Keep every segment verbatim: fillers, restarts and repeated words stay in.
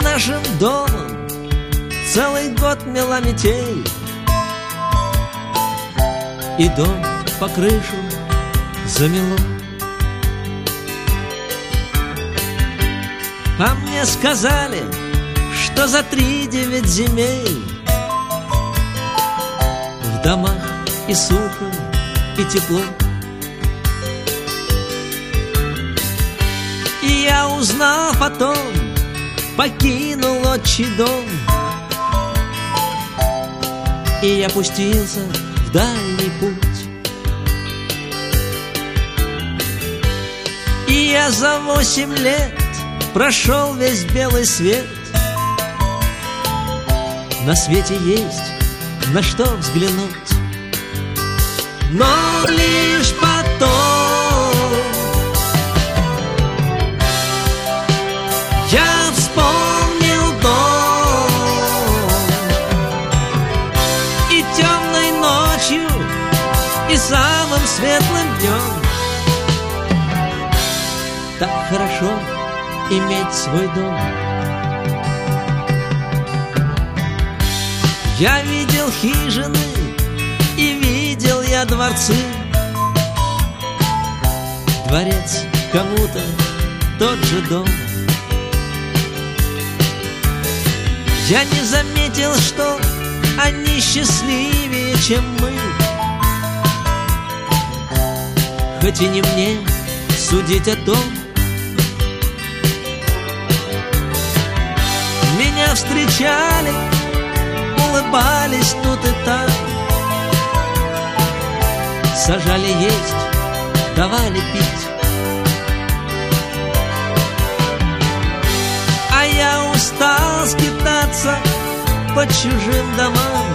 нашим домом целый год мела метель, и дом по крышу замело. А мне сказали, что за три девять земель в домах и сухо, и тепло. И я, узнав о том, покинул отчий дом, и я пустился в дальний путь. И я за восемь лет прошел весь белый свет. На свете есть на что взглянуть, но лишь потом я вспомнил дом, и темной ночью, и самым светлым днем. Так хорошо иметь свой дом. Я видел хижины и видел я дворцы. Дворец кому-то тот же дом. Я не заметил, что они счастливее, чем мы. Хоть и не мне судить о том. Меня встречали, улыбались тут и там, сажали есть, давали пить. А я устал скитаться по чужим домам,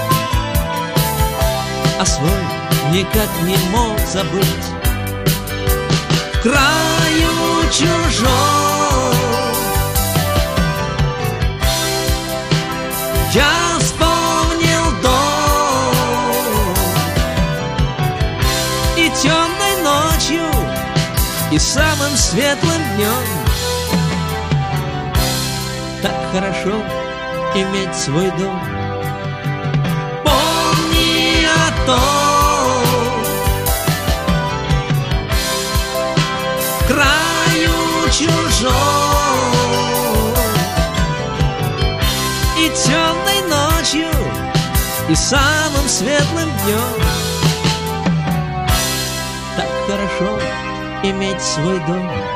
а свой никак не мог забыть. В краю чужом я вспомнил дом, и темной ночью, и самым светлым днем. Так хорошо иметь свой дом. Помни о том, в краю чужом, и темной ночью, и самым светлым днем. Так хорошо иметь свой дом.